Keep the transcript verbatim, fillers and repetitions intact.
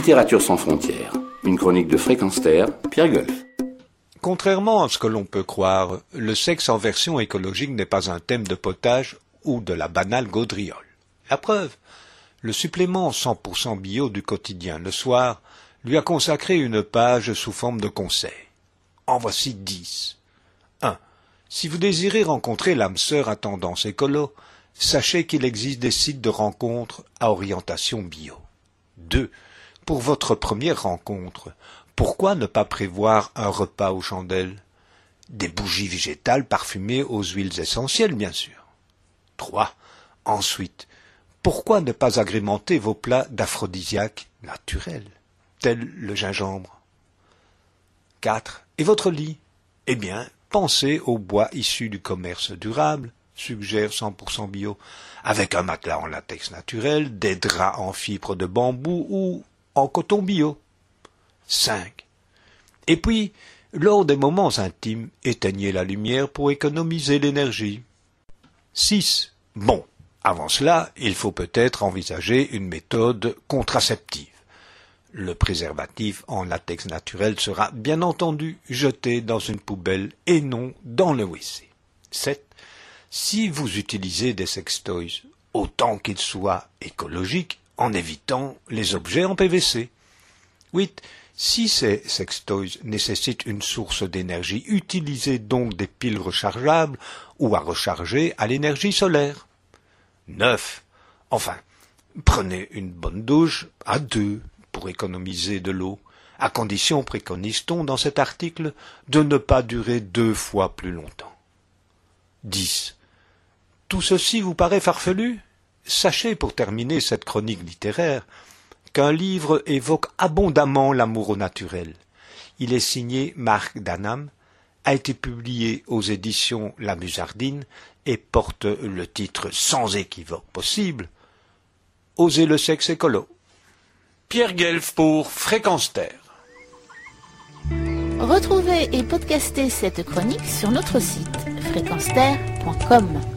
Littérature sans frontières, une chronique de Fréquence Terre, Pierre Golf. Contrairement à ce que l'on peut croire, le sexe en version écologique n'est pas un thème de potage ou de la banale gaudriole. La preuve, le supplément cent pour cent bio du quotidien Le Soir lui a consacré une page sous forme de conseils. En voici dix. un. Si vous désirez rencontrer l'âme sœur à tendance écolo, sachez qu'il existe des sites de rencontres à orientation bio. deux. Pour votre première rencontre, pourquoi ne pas prévoir un repas aux chandelles? Des bougies végétales parfumées aux huiles essentielles, bien sûr. trois. Ensuite, pourquoi ne pas agrémenter vos plats d'aphrodisiaques naturels, tels le gingembre? quatre. Et votre lit? Eh bien, pensez aux bois issus du commerce durable, suggère cent pour cent bio, avec un matelas en latex naturel, des draps en fibre de bambou ou en coton bio. cinq. Et puis, lors des moments intimes, éteignez la lumière pour économiser l'énergie. six. Bon, avant cela, il faut peut-être envisager une méthode contraceptive. Le préservatif en latex naturel sera bien entendu jeté dans une poubelle et non dans le W C. sept. Si vous utilisez des sextoys, autant qu'ils soient écologiques, en évitant les objets en P V C. huit. Si ces sextoys nécessitent une source d'énergie, utilisez donc des piles rechargeables ou à recharger à l'énergie solaire. neuf. Enfin, prenez une bonne douche à deux pour économiser de l'eau, à condition, préconise-t-on dans cet article, de ne pas durer deux fois plus longtemps. dix. Tout ceci vous paraît farfelu? Sachez, pour terminer cette chronique littéraire, qu'un livre évoque abondamment l'amour au naturel. Il est signé Marc Danam, a été publié aux éditions La Musardine et porte le titre sans équivoque possible « Osez le sexe écolo ». Pierre Guelf pour Fréquence Terre. Retrouvez et podcastez cette chronique sur notre site fréquence terre point com.